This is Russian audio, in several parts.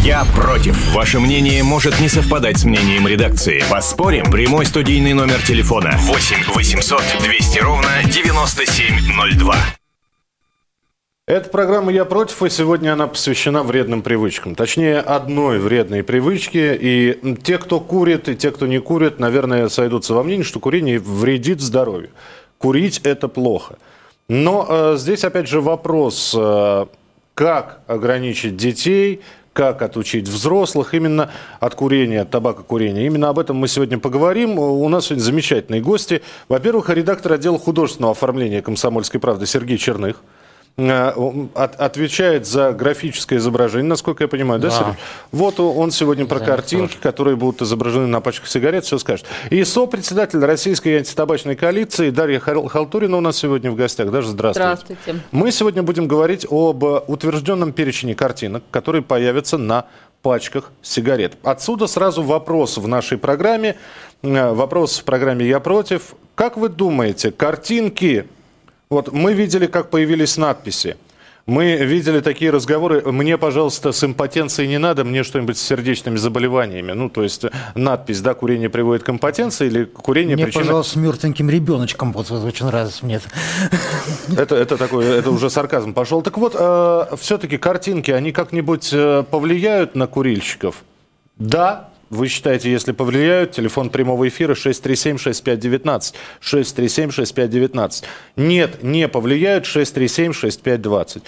Я против. Ваше мнение может не совпадать с мнением редакции. Поспорим? Прямой студийный номер телефона 8 800 200 ровно 9702. Эта программа «Я против», и сегодня она посвящена вредным привычкам. Точнее, одной вредной привычке. И те, кто курит, и те, кто не курит, наверное, сойдутся во мнении, что курение вредит здоровью. Курить – это плохо. Но здесь, опять же, вопрос, как ограничить детей, как отучить взрослых именно от курения, от табакокурения. Именно об этом мы сегодня поговорим. У нас сегодня замечательные гости. Во-первых, редактор отдела художественного оформления «Комсомольской правды» Сергей Черных. Отвечает за графическое изображение, насколько я понимаю, да, Сергей? Вот он сегодня про картинки, которые будут изображены на пачках сигарет, все скажет. И сопредседатель Российской антитабачной коалиции Дарья Халтурина у нас сегодня в гостях. Даже здравствуйте. Здравствуйте. Мы сегодня будем говорить об утвержденном перечне картинок, которые появятся на пачках сигарет. Отсюда сразу вопрос в нашей программе. Вопрос в программе «Я против». Как вы думаете, картинки... Вот мы видели, как появились надписи. Мы видели такие разговоры: «Мне, пожалуйста, с импотенцией не надо, мне что-нибудь с сердечными заболеваниями». Ну, то есть надпись, да, курение приводит к импотенции или курение мне, причина... пожалуйста, с мертвеньким ребеночком. Вот очень нравится мне это. Это уже сарказм пошел. Так вот, все-таки картинки, они как-нибудь повлияют на курильщиков? Да. Вы считаете, если повлияют? Телефон прямого эфира 637-6519. 637-6519. Нет, не повлияют. 637-6520.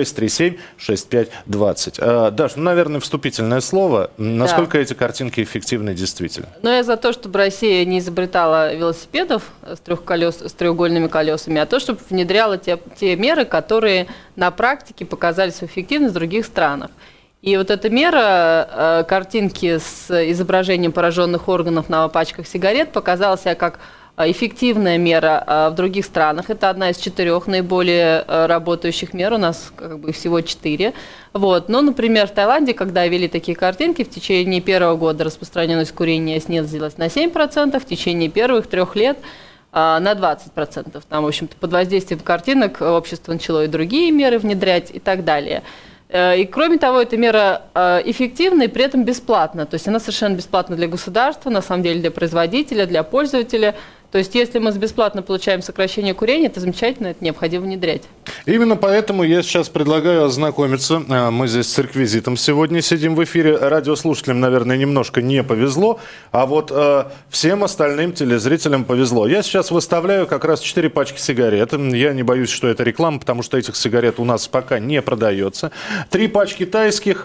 637-6520. Даш, наверное, вступительное слово. Насколько эти картинки эффективны действительно? Но я за то, чтобы Россия не изобретала велосипедов с треугольными колесами, а то, чтобы внедряла те меры, которые на практике показали свою эффективность в других странах. И вот эта мера, картинки с изображением пораженных органов на пачках сигарет, показала себя как эффективная мера в других странах. Это одна из 4 наиболее работающих мер, у нас как бы всего 4. Вот. Но, например, в Таиланде, когда ввели такие картинки, в течение первого года распространенность курения снизилась на 7%, в течение первых 3 лет на 20%. Там, в общем-то, под воздействием картинок общество начало и другие меры внедрять и так далее. И, кроме того, эта мера эффективна и при этом бесплатна. То есть она совершенно бесплатна для государства, на самом деле для производителя, для пользователя. То есть если мы бесплатно получаем сокращение курения, это замечательно, это необходимо внедрять. Именно поэтому я сейчас предлагаю ознакомиться. Мы здесь с реквизитом сегодня сидим в эфире. Радиослушателям, наверное, немножко не повезло, а вот всем остальным телезрителям повезло. Я сейчас выставляю как раз 4 пачки сигарет. Я не боюсь, что это реклама, потому что этих сигарет у нас пока не продается. 3 пачки тайских,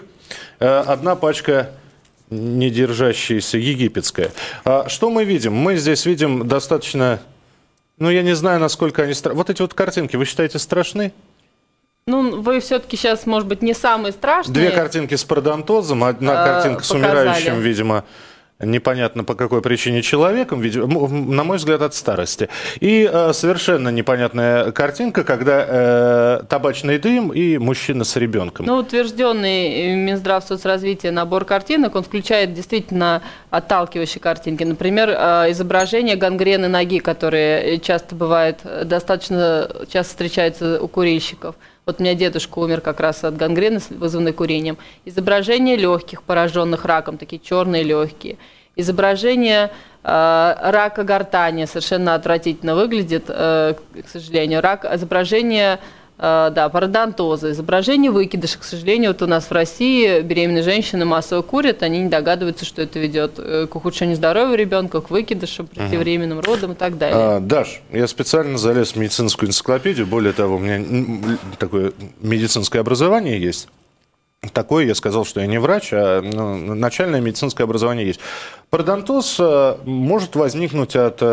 1 пачка... не держащаяся, египетская. Что мы видим? Мы здесь видим достаточно... Ну, я не знаю, насколько они... Вот эти вот картинки, вы считаете, страшны? Ну, вы все-таки сейчас, может быть, не самые страшные. 2 картинки с пародонтозом, 1 картинка с умирающим, видимо... непонятно по какой причине человеком, на мой взгляд, от старости. И совершенно непонятная картинка, когда табачный дым и мужчина с ребенком. Ну, утвержденный Минздравсоцразвития набор картинок, он включает действительно отталкивающие картинки. Например, изображение гангрены ноги, которые часто бывает, достаточно часто встречаются у курильщиков. Вот у меня дедушка умер как раз от гангрены, вызванной курением. Изображение легких, пораженных раком, такие черные легкие. Изображение рака гортани совершенно отвратительно выглядит, к сожалению. Изображение пародонтоза, изображение выкидыша. К сожалению, вот у нас в России беременные женщины массово курят, они не догадываются, что это ведет к ухудшению здоровья ребенка, к выкидышам, преждевременным родам и так далее. Даш, я специально залез в медицинскую энциклопедию, более того, у меня такое медицинское образование есть. Такое, я сказал, что я не врач, а начальное медицинское образование есть. Пародонтоз может возникнуть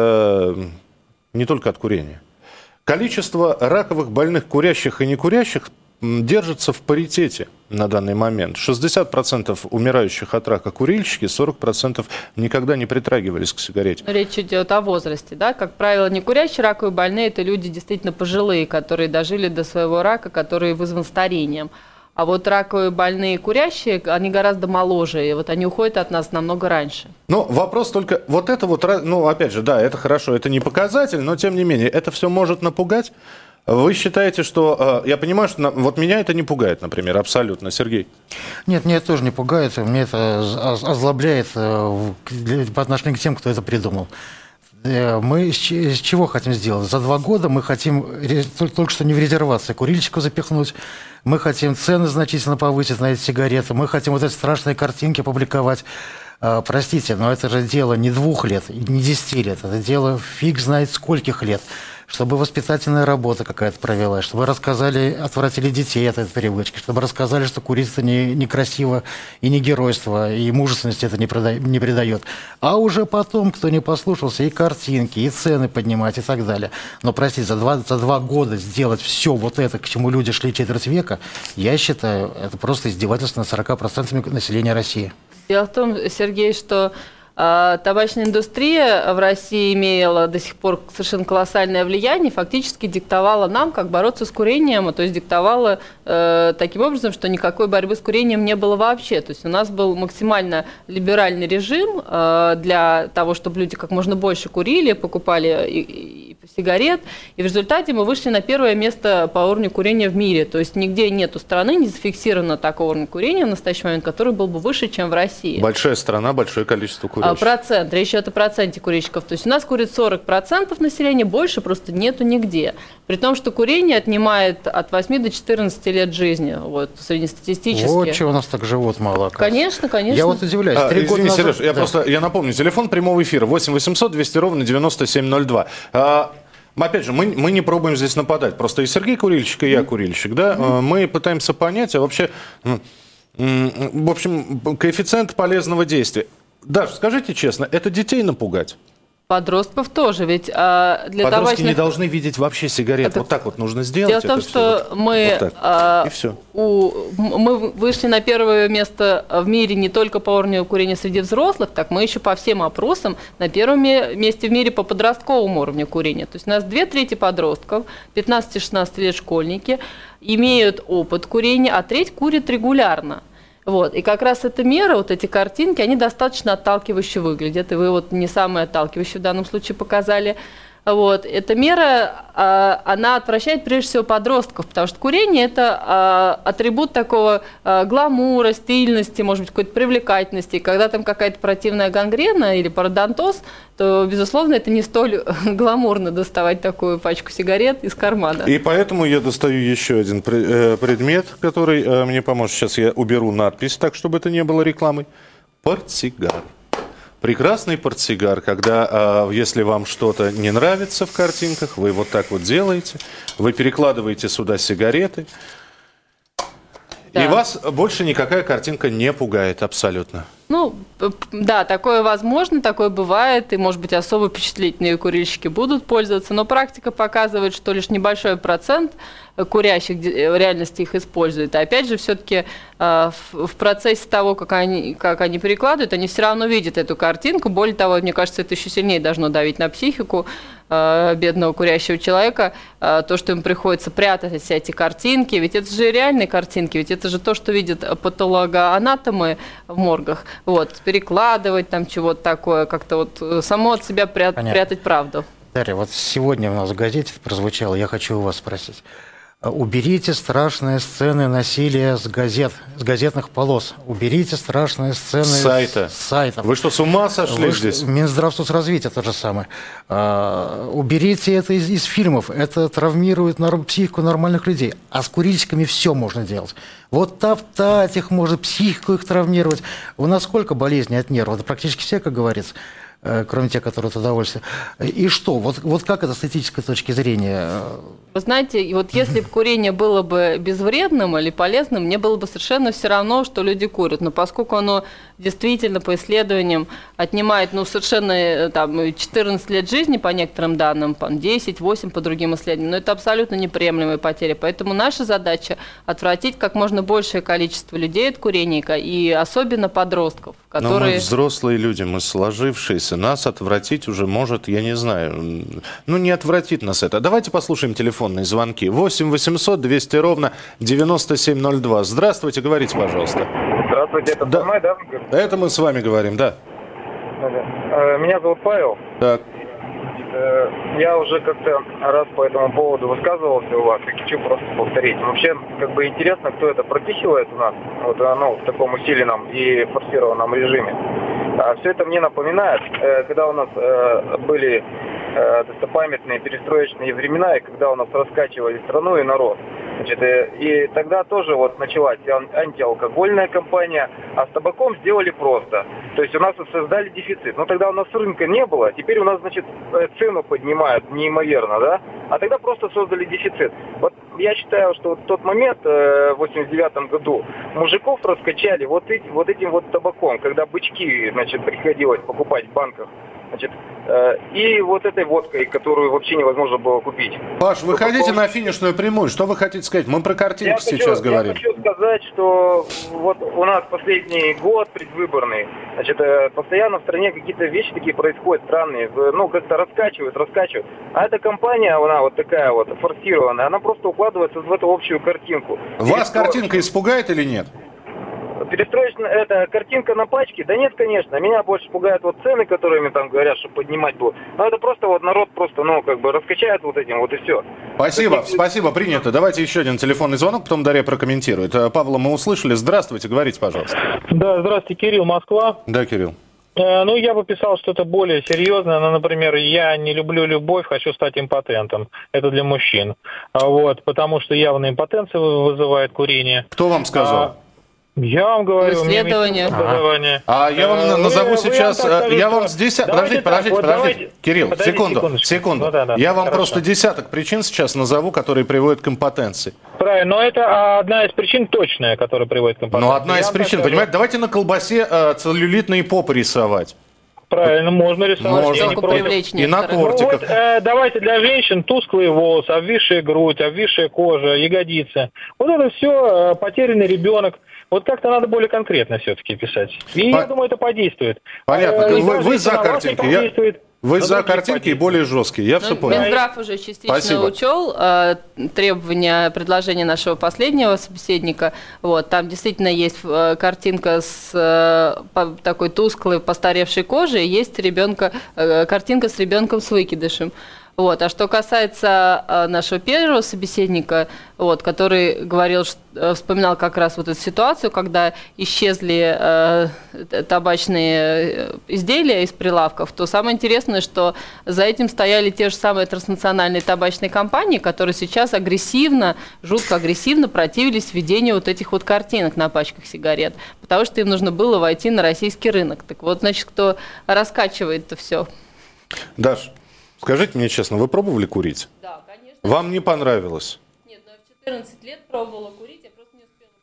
не только от курения. Количество раковых больных курящих и некурящих держится в паритете на данный момент. 60% умирающих от рака курильщики, 40% никогда не притрагивались к сигарете. Речь идет о возрасте, да? Как правило, некурящие раковые больные – это люди действительно пожилые, которые дожили до своего рака, который вызван старением. А вот раковые больные курящие, они гораздо моложе, и вот они уходят от нас намного раньше. Ну, вопрос только, опять же, да, это хорошо, это не показатель, но тем не менее, это все может напугать. Вы считаете, что... Я понимаю, что вот меня это не пугает, например, абсолютно. Сергей? Нет, меня это тоже не пугает. Мне это озлобляет по отношению к тем, кто это придумал. Мы с чего хотим сделать? За 2 года мы хотим только что не в резервации курильщиков запихнуть, мы хотим цены значительно повысить на эти сигареты, мы хотим вот эти страшные картинки публиковать. Простите, но это же дело не 2 лет, не 10 лет, это дело фиг знает скольких лет. Чтобы воспитательная работа какая-то провелась, чтобы рассказали, отвратили детей от этой привычки, чтобы рассказали, что курить это некрасиво и не геройство, и мужественности это не придает. А уже потом, кто не послушался, и картинки, и цены поднимать, и так далее. Но, простите, за 2 года сделать все вот это, к чему люди шли четверть века, я считаю, это просто издевательство над 40% населения России. Дело в том, Сергей, что табачная индустрия в России имела до сих пор совершенно колоссальное влияние, фактически диктовала нам, как бороться с курением, то есть диктовала таким образом, что никакой борьбы с курением не было вообще. То есть у нас был максимально либеральный режим для того, чтобы люди как можно больше курили, покупали сигарет, и в результате мы вышли на 1-е место по уровню курения в мире. То есть нигде нету страны, не зафиксировано такого уровня курения в настоящий момент, который был бы выше, чем в России. Большая страна, большое количество курильщиков. Процент. Речь идет о проценте курильщиков. То есть у нас курит 40% населения, больше просто нету нигде. При том, что курение отнимает от 8 до 14 лет жизни, вот, среднестатистически. Вот чего у нас так живут мало, оказывается. Конечно, конечно. Я вот удивляюсь. Извини, Сереж, я напомню, телефон прямого эфира 8 800 200 ровно 9702. Опять же, мы не пробуем здесь нападать. Просто и Сергей курильщик, и я курильщик. Да? Мы пытаемся понять, а вообще... В общем, коэффициент полезного действия. Даш, скажите честно, это детей напугать? Подростков тоже, ведь для подростки табачных... не должны видеть вообще сигарет. Вот так вот нужно сделать. Дело в том, что мы, и все. мы вышли на 1-е место в мире не только по уровню курения среди взрослых, так мы еще по всем опросам на 1-м месте в мире по подростковому уровню курения. То есть у нас 2/3 подростков, 15-16 лет школьники, имеют опыт курения, а треть курит регулярно. Вот. И как раз эта мера, вот эти картинки, они достаточно отталкивающе выглядят. И вы вот не самые отталкивающие в данном случае показали. Вот. Эта мера, она отвращает прежде всего подростков, потому что курение – это атрибут такого гламура, стильности, может быть, какой-то привлекательности. И когда там какая-то противная гангрена или пародонтоз, то, безусловно, это не столь гламурно доставать такую пачку сигарет из кармана. И поэтому я достаю еще один предмет, который мне поможет. Сейчас я уберу надпись так, чтобы это не было рекламой. Портсигар. Прекрасный портсигар, когда, если вам что-то не нравится в картинках, вы вот так вот делаете, вы перекладываете сюда сигареты, да. И вас больше никакая картинка не пугает абсолютно. Ну, да, такое возможно, такое бывает, и, может быть, особо впечатлительные курильщики будут пользоваться, но практика показывает, что лишь небольшой процент курящих в реальности их используют. И опять же, все-таки в процессе того, как они перекладывают, они все равно видят эту картинку. Более того, мне кажется, это еще сильнее должно давить на психику бедного курящего человека, то, что им приходится прятать все эти картинки. Ведь это же реальные картинки, ведь это же то, что видят патологоанатомы в моргах. Вот, перекладывать там чего-то такое, как-то вот само от себя прятать правду. Дарья, вот сегодня у нас в газете прозвучало, я хочу у вас спросить. Уберите страшные сцены насилия с газетных полос. Уберите страшные сцены с сайтов. Вы что, с ума сошли здесь? Минздравсоцразвитие то же самое. Уберите это из фильмов. Это травмирует психику нормальных людей. А с курильщиками все можно делать. Вот топтать их можно, психику их травмировать. У нас сколько болезней от нервов? Это практически все, как говорится. Кроме тех, которые от удовольствия. И что? Вот как это с этической точки зрения? Вы знаете, вот если бы курение было бы безвредным или полезным, мне было бы совершенно все равно, что люди курят. Но поскольку оно действительно по исследованиям отнимает совершенно 14 лет жизни по некоторым данным, 10, 8 по другим исследованиям, но это абсолютно неприемлемые потери. Поэтому наша задача отвратить как можно большее количество людей от курения, и особенно подростков, которые... Но мы взрослые люди, мы сложившиеся. Нас отвратить уже может, я не знаю, не отвратит нас это. Давайте послушаем телефонные звонки. 8 800 200 ровно 9702. Здравствуйте, говорите, пожалуйста. Здравствуйте, это со мной, да? Это мы с вами говорим, да. Меня зовут Павел. Так. я уже как-то раз по этому поводу высказывался у вас, и хочу просто повторить. Вообще, как бы интересно, кто это пропихивает у нас, вот оно в таком усиленном и форсированном режиме. Все это мне напоминает, когда у нас были достопамятные перестроечные времена, и когда у нас раскачивали страну и народ. Значит, и тогда тоже вот началась антиалкогольная кампания, а с табаком сделали просто. То есть у нас создали дефицит. Но тогда у нас рынка не было, теперь у нас, значит, цену поднимают неимоверно, да? А тогда просто создали дефицит. Вот я считаю, что вот тот момент в 89 году мужиков раскачали вот этим вот табаком, когда бычки, значит, приходилось покупать в банках. Значит, и вот этой водкой, которую вообще невозможно было купить. Паш, выходите на финишную прямую. Что вы хотите сказать? Мы про картинку сейчас говорим. Я хочу сказать, что вот у нас последний год предвыборный, значит, постоянно в стране какие-то вещи такие происходят странные. Ну, как-то раскачивают. А эта компания, она вот такая вот форсированная, она просто укладывается в эту общую картинку. Вас картинка испугает или нет? Перестроечная, это картинка на пачке? Да нет, конечно. Меня больше пугают вот цены, которые мне там говорят, что поднимать будут. Но это просто вот народ просто, ну, как бы раскачает вот этим, вот и все. Спасибо, принято. Давайте еще один телефонный звонок, потом Дарья прокомментирует. Павла мы услышали. Здравствуйте, говорите, пожалуйста. Да, здравствуйте, Кирилл, Москва. Да, Кирилл. Ну, я бы писал что-то более серьезное. Ну, например, я не люблю любовь, хочу стать импотентом. Это для мужчин. Вот, потому что явно импотенция вызывает курение. Кто вам сказал? Я вам говорю, исследование. Я вам назову сейчас... Я вам здесь... Подождите. Кирилл, секунду. Я вам просто десяток причин сейчас назову, которые приводят к импотенции. Правильно, но это одна из причин точная, которая приводит к импотенции. Ну, одна из причин, понимаете, давайте на колбасе целлюлитные попы рисовать. Правильно, можно рисовать. И на тортиках. Ну, вот, давайте для женщин тусклые волосы, обвисшая грудь, обвисшая кожа, ягодицы. Вот это все потерянный ребенок. Вот как-то надо более конкретно все-таки писать. И я думаю, это подействует. Понятно. Вы за картинки. Вы за картинки и более жесткие. Я все понял. Минздрав уже частично учел требования, предложения нашего последнего собеседника. Вот, там действительно есть картинка с такой тусклой, постаревшей кожей, есть картинка с ребенком с выкидышем. Вот. А что касается нашего первого собеседника, вот, который говорил, вспоминал как раз вот эту ситуацию, когда исчезли табачные изделия из прилавков, то самое интересное, что за этим стояли те же самые транснациональные табачные компании, которые сейчас жутко агрессивно противились введению вот этих вот картинок на пачках сигарет, потому что им нужно было войти на российский рынок. Так вот, значит, кто раскачивает это все? Даш, скажите мне честно, вы пробовали курить? Да, конечно. Вам не понравилось? Нет, но я в 14 лет пробовала курить, я просто не успела.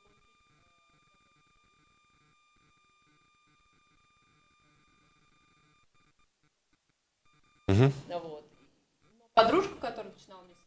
Вот. Подружка, которая начинала мне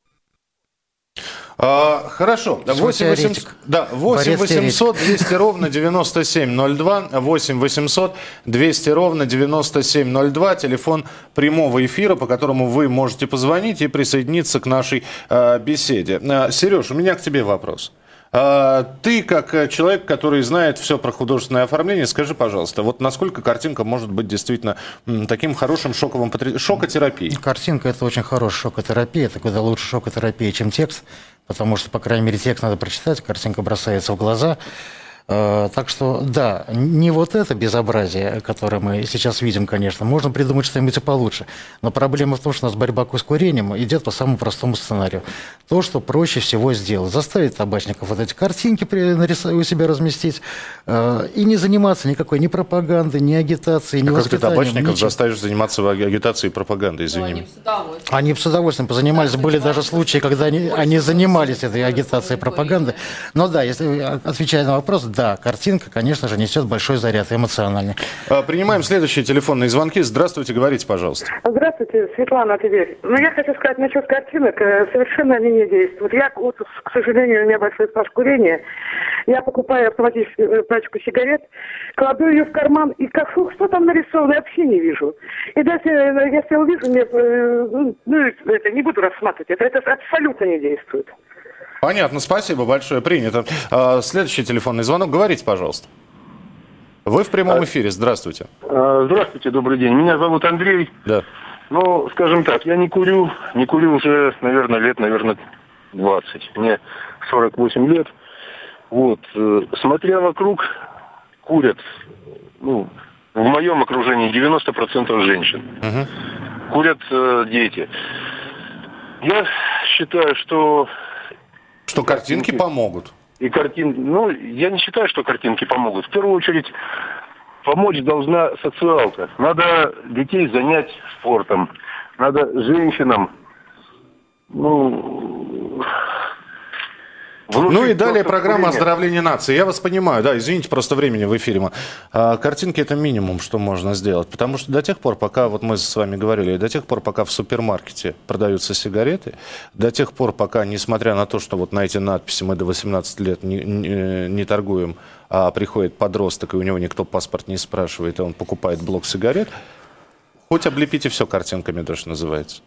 Хорошо. 8 800 200 ровно 9702. 8 800 200 ровно 9702. Телефон прямого эфира, по которому вы можете позвонить и присоединиться к нашей беседе. Сереж, у меня к тебе вопрос. Ты, как человек, который знает все про художественное оформление, скажи, пожалуйста, вот насколько картинка может быть действительно таким хорошим шокотерапией? Картинка – это очень хорошая шокотерапия, это куда лучше шокотерапия, чем текст, потому что, по крайней мере, текст надо прочитать, картинка бросается в глаза. Так что, да, не вот это безобразие, которое мы сейчас видим, конечно, можно придумать что-нибудь и получше. Но проблема в том, что у нас борьба с курением идет по самому простому сценарию. То, что проще всего сделать. Заставить табачников вот эти картинки у себя разместить и не заниматься никакой ни пропагандой, ни агитацией, ни воспитанием. Как ты табачников заставишь заниматься агитацией и пропагандой, извини? Они бы с удовольствием позанимались. Были даже случаи, когда они занимались этой агитацией и пропагандой. Но да, если отвечая на вопрос, да, картинка, конечно же, несет большой заряд эмоциональный. Принимаем следующие телефонные звонки. Здравствуйте, говорите, пожалуйста. Здравствуйте, Светлана, Тверь. Я хочу сказать насчет картинок. Совершенно они не действуют. Я, вот, к сожалению, у меня большой стаж курения. Я покупаю автоматическую пачку сигарет, кладу ее в карман и что там нарисовано, я вообще не вижу. И даже если увижу, не буду рассматривать. Это абсолютно не действует. Понятно, спасибо большое, принято. Следующий телефонный звонок. Говорите, пожалуйста. Вы в прямом эфире, здравствуйте. Здравствуйте, добрый день. Меня зовут Андрей. Да. Ну, скажем так, я не курю уже, наверное, 20. Мне 48 лет. Вот. Смотря вокруг, курят, в моем окружении 90% женщин. Курят дети. Я считаю, что картинки помогут. Я не считаю, что картинки помогут. В первую очередь, помочь должна социалка. Надо детей занять спортом. Надо женщинам, и далее программа «Оздоровление нации». Я вас понимаю, да, извините, просто времени в эфире. Картинки – это минимум, что можно сделать. Потому что до тех пор, пока, вот мы с вами говорили, до тех пор, пока в супермаркете продаются сигареты, до тех пор, пока, несмотря на то, что вот на эти надписи мы до 18 лет не торгуем, а приходит подросток, и у него никто паспорт не спрашивает, и он покупает блок сигарет, хоть облепите все картинками, то, что называется.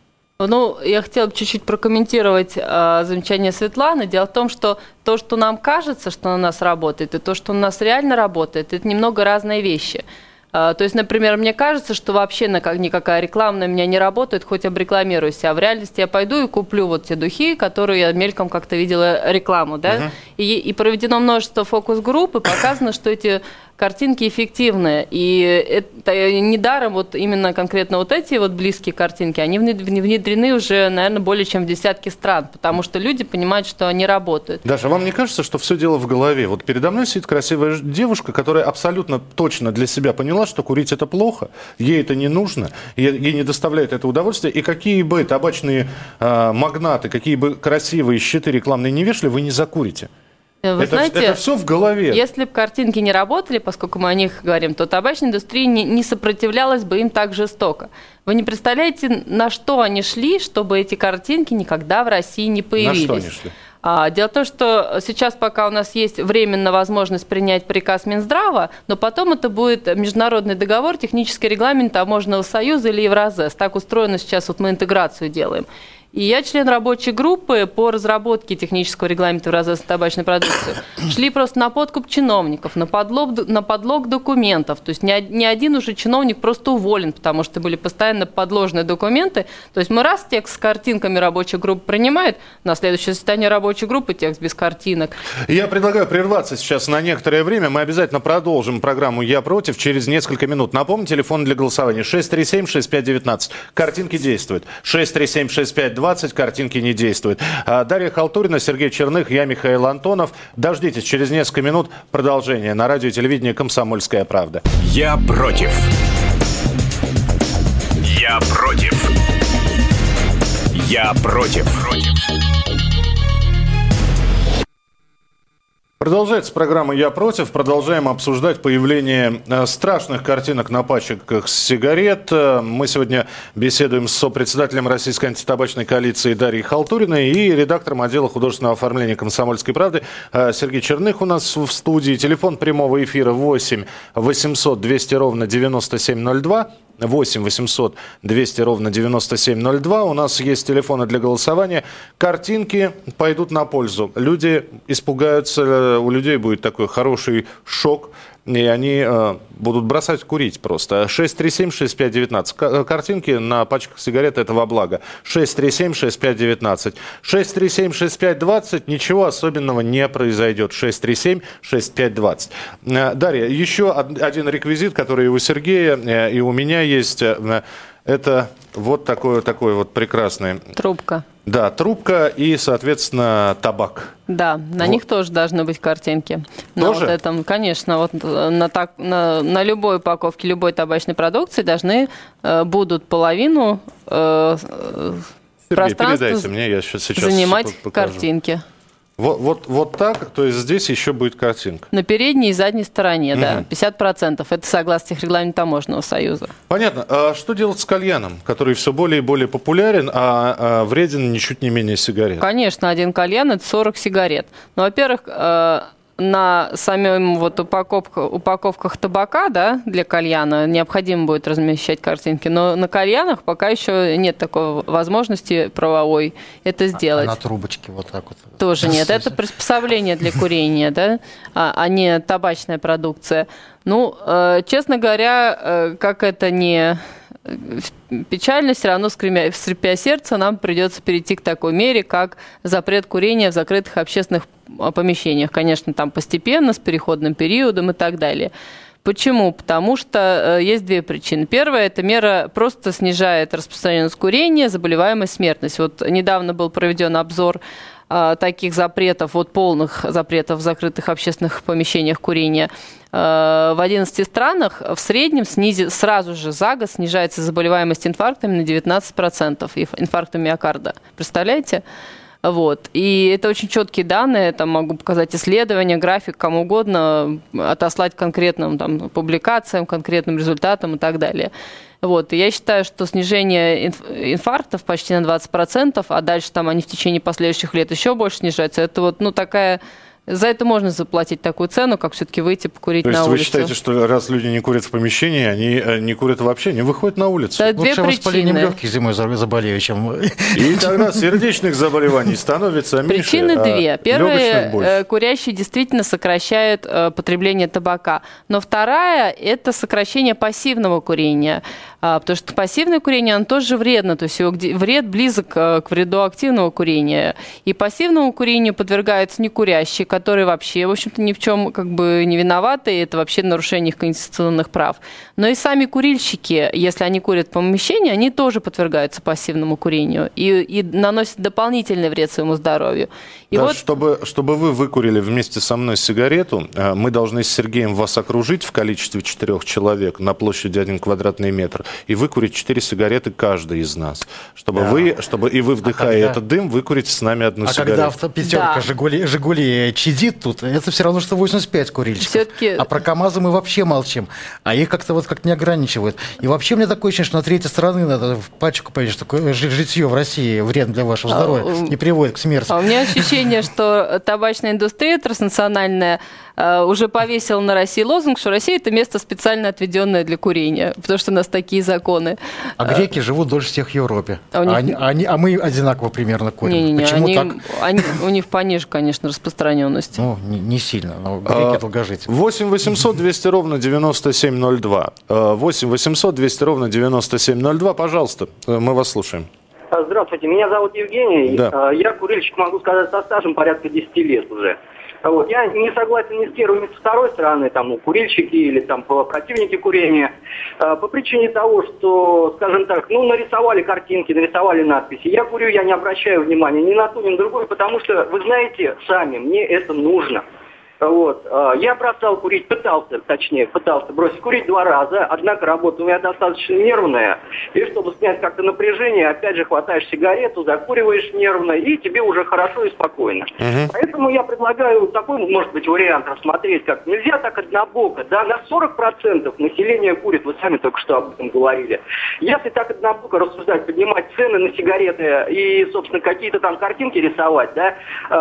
Я хотела бы чуть-чуть прокомментировать замечание Светланы. Дело в том, что то, что нам кажется, что на нас работает, и то, что на нас реально работает, это немного разные вещи. То есть, например, мне кажется, что вообще никакая реклама на меня не работает, хоть обрекламируюсь. А в реальности я пойду и куплю вот те духи, которые я мельком как-то видела рекламу. Да? И проведено множество фокус-групп, и показано, что эти картинки эффективные. И это недаром вот именно конкретно вот эти вот близкие картинки, они внедрены уже, наверное, более чем в десятки стран, потому что люди понимают, что они работают. Даша, вам не кажется, что все дело в голове? Вот передо мной сидит красивая девушка, которая абсолютно точно для себя поняла, что курить это плохо, ей это не нужно, ей не доставляет это удовольствие, и какие бы табачные магнаты, какие бы красивые щиты рекламные не вешали, вы не закурите. Вы знаете, это все в голове. Если бы картинки не работали, поскольку мы о них говорим, то табачная индустрия не сопротивлялась бы им так жестоко. Вы не представляете, на что они шли, чтобы эти картинки никогда в России не появились. На что они шли? Дело в том, что сейчас пока у нас есть временная возможность принять приказ Минздрава, но потом это будет международный договор, технический регламент Таможенного союза или Евразес. Так устроено сейчас, вот мы интеграцию делаем. И я член рабочей группы по разработке технического регламента Евразес табачной продукции. Шли просто на подкуп чиновников, на подлог документов. То есть ни один уже чиновник просто уволен, потому что были постоянно подложные документы. То есть мы раз текст с картинками рабочей группы принимает, на следующее заседание рабочей группы текст без картинок. Я предлагаю прерваться сейчас на некоторое время. Мы обязательно продолжим программу «Я против» через несколько минут. Напомню, телефон для голосования 637-6519. Картинки действуют. 637-6520. Картинки не действуют. Дарья Халтурина, Сергей Черных, я Михаил Антонов. Дождитесь, через несколько минут продолжение на радио и телевидении «Комсомольская правда». Я против. Я против. Я против. Продолжается программа «Я против». Продолжаем обсуждать появление страшных картинок на пачках сигарет. Мы сегодня беседуем с сопредседателем Российской антитабачной коалиции Дарьей Халтуриной и редактором отдела художественного оформления «Комсомольской правды» Сергей Черных у нас в студии. Телефон прямого эфира 8 800 200 ровно 9702. 8 800 200 ровно 9702. У нас есть телефоны для голосования. Картинки пойдут на пользу. Люди испугаются, у людей будет такой хороший шок, и они будут бросать курить просто. 637-6519. Картинки на пачках сигарет – это во благо. 637-6519. 637-6520. Ничего особенного не произойдет. 637-6520. Дарья, еще один реквизит, который и у Сергея, и у меня есть. Это вот такой вот прекрасный... Трубка. Да, трубка и, соответственно, табак. Да, на них тоже должны быть картинки. Тоже? Вот этом, конечно, вот на любой упаковке любой табачной продукции должны будут половину пространства мне, я сейчас занимать покажу. Картинки. Вот так, то есть здесь еще будет картинка. На передней и задней стороне, да, 50%. Это согласно техрегламенту Таможенного союза. Понятно. А что делать с кальяном, который все более и более популярен, а вреден ничуть не менее сигарет? Конечно, один кальян – это 40 сигарет. Ну, во-первых, на самих вот упаковках табака, да, для кальяна необходимо будет размещать картинки, но на кальянах пока еще нет такой возможности правовой это сделать. А на трубочке вот так вот? Тоже нет. Это приспособление для курения, да, а не табачная продукция. Ну, честно говоря, как это не печально, все равно, скрипя сердце, нам придется перейти к такой мере, как запрет курения в закрытых общественных помещениях. Конечно, там постепенно, с переходным периодом и так далее. Почему? Потому что есть две причины. Первая, эта мера просто снижает распространенность курения, заболеваемость, смертность. Вот недавно был проведен обзор таких запретов, вот полных запретов в закрытых общественных помещениях курения. В 11 странах в среднем сразу же за год снижается заболеваемость инфарктами на 19%, инфарктом миокарда. Представляете? Вот. И это очень четкие данные, там могу показать исследования, график, кому угодно, отослать конкретным там, публикациям, конкретным результатам и так далее. Вот. И я считаю, что снижение инфарктов почти на 20%, а дальше там они в течение последующих лет еще больше снижаются, это вот, ну, такая... За это можно заплатить такую цену, как все-таки выйти покурить на улицу. То есть вы считаете, что раз люди не курят в помещении, они не курят вообще, не выходят на улицу? Да, две причины. Лучше воспалением легких зимой заболею, чем... И тогда сердечных заболеваний становится меньше. Причины две. Первая, курящие действительно сокращают потребление табака. Но вторая, это сокращение пассивного курения. Потому что пассивное курение, оно тоже вредно. То есть его вред близок к вреду активного курения. И пассивному курению подвергаются некурящие, которые вообще, в общем-то, ни в чем как бы не виноваты, и это вообще нарушение их конституционных прав. Но и сами курильщики, если они курят в помещении, они тоже подвергаются пассивному курению и наносят дополнительный вред своему здоровью. И да, вот... чтобы вы выкурили вместе со мной сигарету, мы должны с Сергеем вас окружить в количестве 4 человек на площади 1 квадратный метр и выкурить 4 сигареты каждый из нас. Чтобы вы, вдыхая этот дым, выкурите с нами одну сигарету. Когда автопятерка «Жигули» чадит тут, это все равно, что 85 курильщиков. Все-таки... А про КАМАЗы мы вообще молчим. А их как-то вот как не ограничивают. И вообще мне такое ощущение, что на третьей стороны надо в пачку поедешь, такое житье в России вредно для вашего здоровья и приводит к смерти. У меня ощущение, что табачная индустрия транснациональная уже повесила на России лозунг, что Россия – это место специально отведенное для курения, потому что у нас такие законы. А греки живут дольше всех в Европе. А мы одинаково примерно курим. Почему так? У них пониже, конечно, распространенность. Ну, не сильно, но греки долгожители. 8 800 200 ровно 9702. 8 800 200 ровно 9702. Пожалуйста, мы вас слушаем. Здравствуйте, меня зовут Евгений. Да. Я курильщик, могу сказать, со стажем порядка 10 лет уже. Вот. Я не согласен ни с первой, ни с второй стороны, там, курильщики или там, противники курения, по причине того, что, скажем так, нарисовали картинки, нарисовали надписи. Я курю, я не обращаю внимания ни на ту, ни на другую, потому что, вы знаете, сами, мне это нужно. Вот. Я бросал курить, пытался бросить курить 2 раза, однако работа у меня достаточно нервная, и чтобы снять как-то напряжение, опять же хватаешь сигарету, закуриваешь нервно, и тебе уже хорошо и спокойно. Поэтому я предлагаю такой, может быть, вариант рассмотреть, как нельзя так однобоко, да, на 40% населения курит, вы сами только что об этом говорили. Если так однобоко рассуждать, поднимать цены на сигареты и, собственно, какие-то там картинки рисовать, да,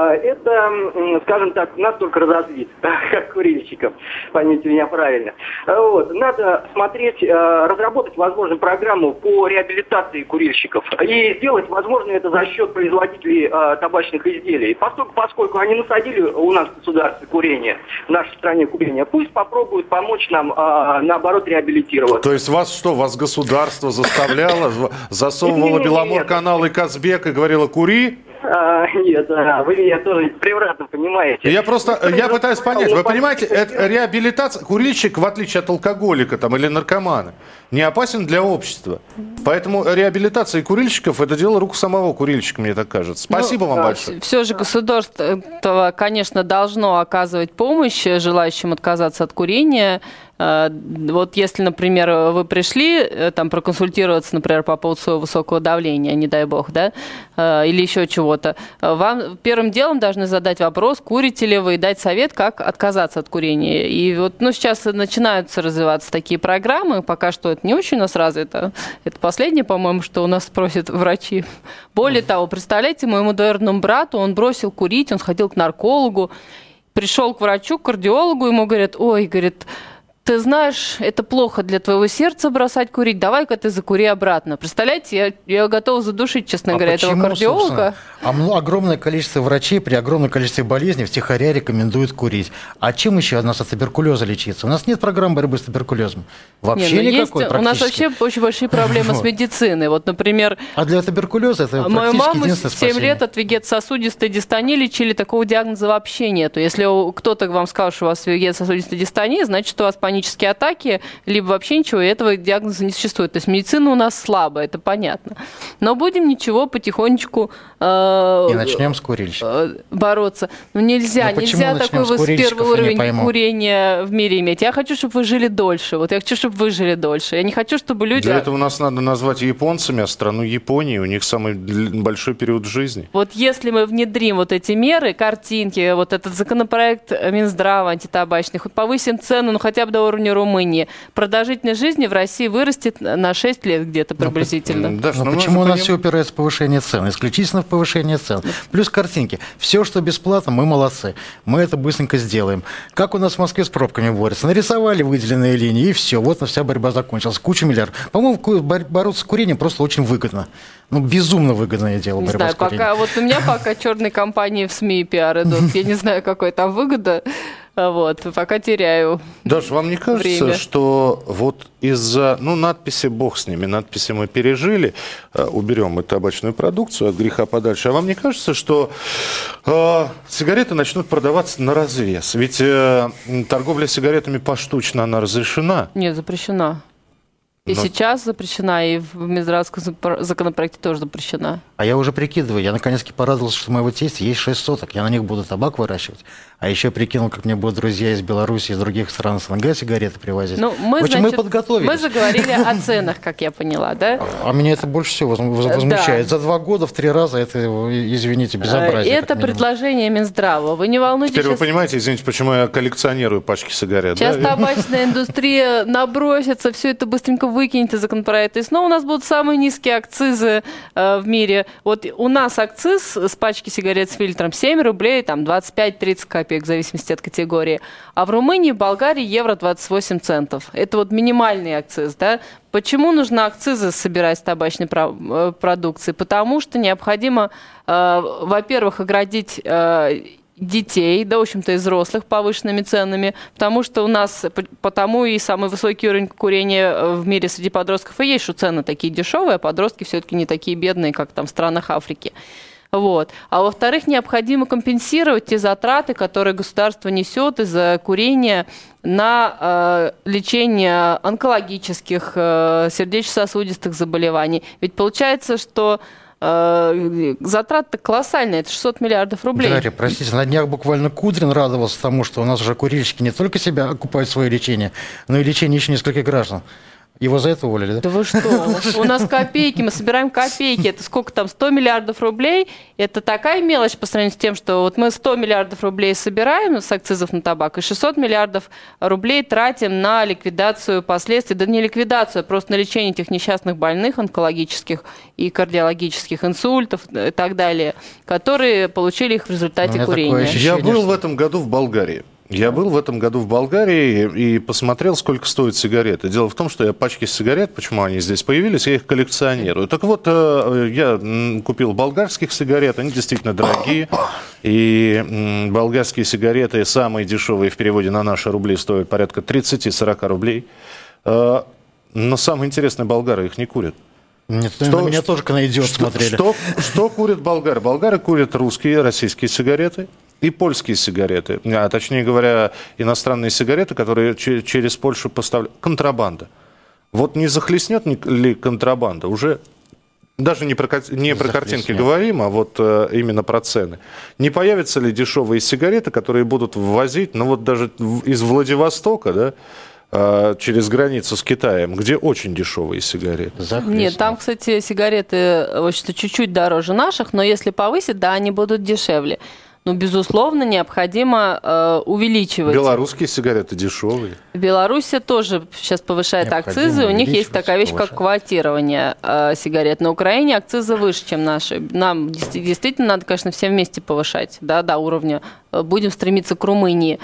это, скажем так, нас только разозлит, как курильщиков, поймите меня правильно. Вот. Надо смотреть, разработать, возможно, программу по реабилитации курильщиков и сделать, возможно, это за счет производителей табачных изделий. Поскольку они насадили у нас в государстве курение, в нашей стране курение, пусть попробуют помочь нам, наоборот, реабилитироваться. То есть вас государство заставляло, засовывало Беломор-канал и Казбек и говорило «кури»? Нет, вы меня тоже превратно понимаете. Я пытаюсь понять, вы понимаете, это реабилитация, курильщик, в отличие от алкоголика там, или наркомана, не опасен для общества. Поэтому реабилитация курильщиков – это дело рук самого курильщика, мне так кажется. Спасибо вам большое. Все же государство, конечно, должно оказывать помощь желающим отказаться от курения. Вот если, например, вы пришли там проконсультироваться, например, по поводу своего высокого давления, не дай бог, да, или еще чего-то, вам первым делом должны задать вопрос, курите ли вы, и дать совет, как отказаться от курения. И вот, сейчас начинаются развиваться такие программы, пока что это не очень у нас развито. Это последнее, по-моему, что у нас просят врачи. Более того, представляете, моему двоюродному брату, он бросил курить, он сходил к наркологу, пришел к врачу, к кардиологу, ему говорят, ой, говорит, ты знаешь, это плохо для твоего сердца бросать курить, давай-ка ты закури обратно. Представляете, я готова задушить, честно говоря, этого кардиолога. Огромное количество врачей при огромном количестве болезней втихаря рекомендуют курить. А чем еще от нас от туберкулеза лечиться? У нас нет программ борьбы с туберкулезом. Вообще никакой практически. У нас вообще очень большие проблемы с медициной. Вот, например... А для туберкулеза это мою практически маму единственное спасение. 7 лет от вегетососудистой дистонии лечили, такого диагноза вообще нету. Если кто-то вам сказал, что у вас вегетососудистая дистония, значит, у вас панические атаки, либо вообще ничего, и этого диагноза не существует. То есть медицина у нас слабая, это понятно. Но будем ничего потихонечку и начнем с курильщиков. Бороться. Ну нельзя такой первый уровень курения в мире иметь. Я хочу, чтобы вы жили дольше. Вот я хочу, чтобы вы жили дольше. Я не хочу, чтобы люди... Для этого нас надо назвать японцами, а страну Японии, у них самый большой период жизни. Вот если мы внедрим вот эти меры, картинки, вот этот законопроект Минздрава антитабачный, хоть повысим цену, ну хотя бы до уровня Румынии, продолжительность жизни в России вырастет на 6 лет где-то приблизительно. Но почему у нас все упирается в повышение цен? Исключительно в повышение цен. Плюс картинки. Все, что бесплатно, мы молодцы. Мы это быстренько сделаем. Как у нас в Москве с пробками борются? Нарисовали выделенные линии, и все. Вот вся борьба закончилась. Куча миллиардов. По-моему, бороться с курением просто очень выгодно. Ну, безумно выгодное дело борьба с курением. Вот у меня пока черные компании в СМИ и пиар идут. Я не знаю, какой там выгода. Вот, пока теряю. Даша, вам не кажется, время, что вот из-за, надписи, бог с ними, надписи мы пережили, уберем и табачную продукцию от греха подальше, а вам не кажется, что сигареты начнут продаваться на развес? Ведь торговля сигаретами поштучно, она разрешена. Нет, запрещена. И сейчас запрещена, и в Минздравском законопроекте тоже запрещена. А я уже прикидываю, я наконец-таки порадовался, что у моего тестя есть 6 соток, я на них буду табак выращивать. А еще прикинул, как мне будут друзья из Беларуси, из других стран СНГ сигареты привозить. Мы подготовились. Мы заговорили о ценах, как я поняла, да? А меня это больше всего возмущает. За 2 года в 3 раза это, извините, безобразие. Это предложение Минздрава. Вы не волнуйтесь. Теперь вы понимаете, извините, почему я коллекционирую пачки сигарет. Сейчас табачная индустрия набросится, все это быстренько выкинет из законопроекта. И снова у нас будут самые низкие акцизы в мире. Вот у нас акциз с пачки сигарет с фильтром 7 рублей, там 25-30 копеек, в зависимости от категории. А в Румынии, в Болгарии евро 28 центов. Это вот минимальный акциз, да? Почему нужно акцизы собирать с табачной продукции? Потому что необходимо, во-первых, оградить детей, да, в общем-то, и взрослых повышенными ценами, потому что у нас потому и самый высокий уровень курения в мире среди подростков и есть, что цены такие дешевые, а подростки все-таки не такие бедные, как там в странах Африки. Вот. А во-вторых, необходимо компенсировать те затраты, которые государство несет из-за курения на лечение онкологических, сердечно-сосудистых заболеваний. Ведь получается, что затраты колоссальные, это 600 миллиардов рублей. Дарья, простите, на днях буквально Кудрин радовался тому, что у нас уже курильщики не только себя окупают свое лечение, но и лечение еще нескольких граждан. Его за это уволили, да? Да вы что? У нас копейки, мы собираем копейки. Это сколько там, 100 миллиардов рублей? Это такая мелочь по сравнению с тем, что вот мы 100 миллиардов рублей собираем с акцизов на табак, и 600 миллиардов рублей тратим на ликвидацию последствий, да не ликвидацию, а просто на лечение этих несчастных больных онкологических и кардиологических, инсультов и так далее, которые получили их в результате курения. Я был в этом году в Болгарии. И посмотрел, сколько стоят сигареты. Дело в том, что я пачки сигарет, почему они здесь появились, я их коллекционирую. Так вот, я купил болгарских сигарет, они действительно дорогие. И болгарские сигареты самые дешевые в переводе на наши рубли стоят порядка 30-40 рублей. Но самое интересное, болгары их не курят. Нет, на меня тоже канаидиот смотрели. Что курят болгары? Болгары курят русские, российские сигареты. И польские сигареты, а точнее говоря, иностранные сигареты, которые через Польшу поставляют. Контрабанда. Вот не захлестнет ли контрабанда? Уже даже не про картинки говорим, а вот именно про цены. Не появятся ли дешевые сигареты, которые будут ввозить, даже из Владивостока, да, через границу с Китаем, где очень дешевые сигареты? Нет, там, кстати, сигареты чуть-чуть дороже наших, но если повысить, да, они будут дешевле. Но, безусловно, необходимо увеличивать. Белорусские сигареты дешевые. Белоруссия тоже сейчас повышает акцизы. У них есть такая вещь, как квотирование сигарет. На Украине акцизы выше, чем наши. Нам действительно надо, конечно, все вместе повышать, да, до уровня. Будем стремиться к Румынии.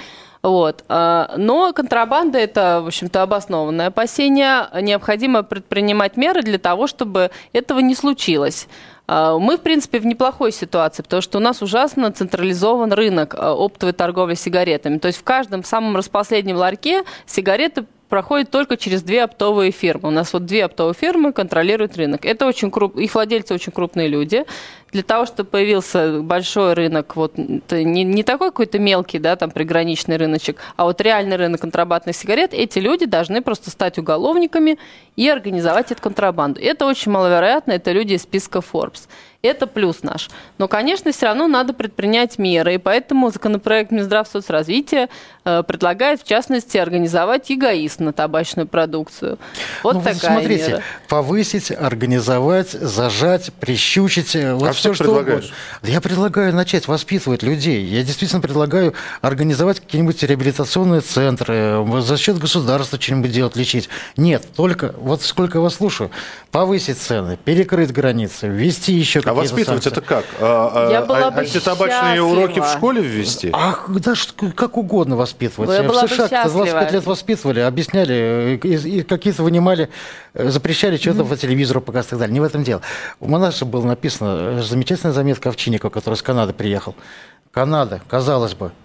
Вот. Но контрабанда – это, в общем-то, обоснованное опасение. Необходимо предпринимать меры для того, чтобы этого не случилось. Мы, в принципе, в неплохой ситуации, потому что у нас ужасно централизован рынок оптовой торговли сигаретами. То есть в каждом самом распоследнем ларьке сигареты проходит только через 2 оптовые фирмы. У нас вот 2 оптовые фирмы контролируют рынок. Это очень их владельцы очень крупные люди. Для того, чтобы появился большой рынок, вот не такой какой-то мелкий, да, там приграничный рыночек, а вот реальный рынок контрабандных сигарет, эти люди должны просто стать уголовниками и организовать эту контрабанду. Это очень маловероятно, это люди из списка Forbes. Это плюс наш. Но, конечно, все равно надо предпринять меры, и поэтому законопроект Минздравсоцразвития предлагает, в частности, организовать ЕГАИС на табачную продукцию. Вот такая смотрите, мера. Повысить, организовать, зажать, прищучить. Вот все, что предлагаешь? Я предлагаю начать воспитывать людей. Я действительно предлагаю организовать какие-нибудь реабилитационные центры, за счет государства что-нибудь делать, лечить. Нет, только, вот сколько я вас слушаю, повысить цены, перекрыть границы, ввести еще какие-то воспитывать санкции. это как? Антитабачные уроки в школе ввести? Ах, да, как угодно воспитывать. Я была в США 25 лет воспитывали, объясняли, и какие-то вынимали, запрещали что-то по телевизору показывать и так далее. Не в этом дело. У Манаше было написано замечательная заметка Овчинникова, который из Канады приехал. Канада, казалось бы,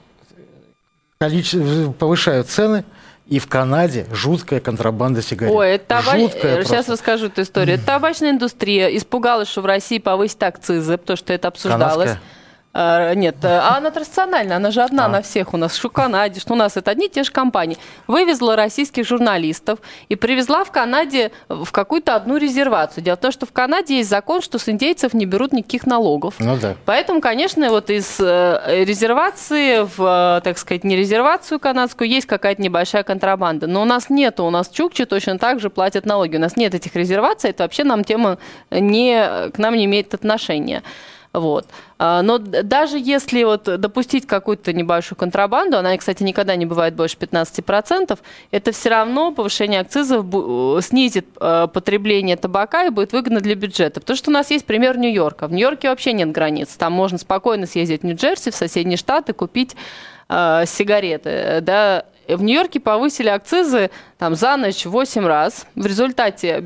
повышают цены, и в Канаде жуткая контрабанда сигарет. Ой, это сейчас расскажу эту историю. Это табачная индустрия испугалась, что в России повысят акцизы, потому что это обсуждалось. Канадская? Нет, она национальная, она же одна на всех у нас, что в Канаде, что у нас, это одни и те же компании. Вывезла российских журналистов и привезла в Канаде в какую-то одну резервацию. Дело в том, что в Канаде есть закон, что с индейцев не берут никаких налогов. Ну, да. Поэтому, конечно, вот из резервации в, так сказать, не резервацию канадскую есть какая-то небольшая контрабанда. Но у нас нету, у нас чукчи точно так же платят налоги. У нас нет этих резерваций, это вообще нам тема к нам не имеет отношения. Вот. Но даже если вот допустить какую-то небольшую контрабанду, она, кстати, никогда не бывает больше 15%, это все равно повышение акцизов снизит потребление табака и будет выгодно для бюджета. Потому что у нас есть пример Нью-Йорка. В Нью-Йорке вообще нет границ. Там можно спокойно съездить в Нью-Джерси, в соседние штаты, купить сигареты. Да. В Нью-Йорке повысили акцизы там, за ночь 8 раз. В результате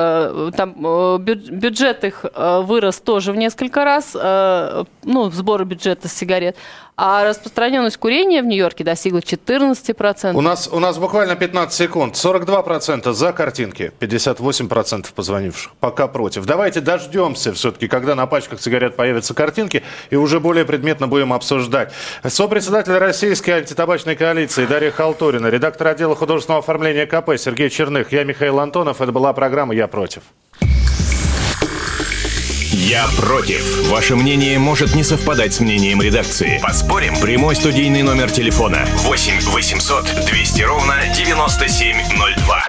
бюджет их вырос тоже в несколько раз, сборы бюджета с сигарет. А распространенность курения в Нью-Йорке достигла 14%. У нас буквально 15 секунд. 42% за картинки, 58% позвонивших. Пока против. Давайте дождемся все-таки, когда на пачках сигарет появятся картинки, и уже более предметно будем обсуждать. Сопредседатель Российской антитабачной коалиции Дарья Халтурина, редактор отдела художественного оформления КП Сергей Черных, я Михаил Антонов. Это была программа «Я против». «Я против». Ваше мнение может не совпадать с мнением редакции. Поспорим? Прямой студийный номер телефона 8 800 200 ровно 9702.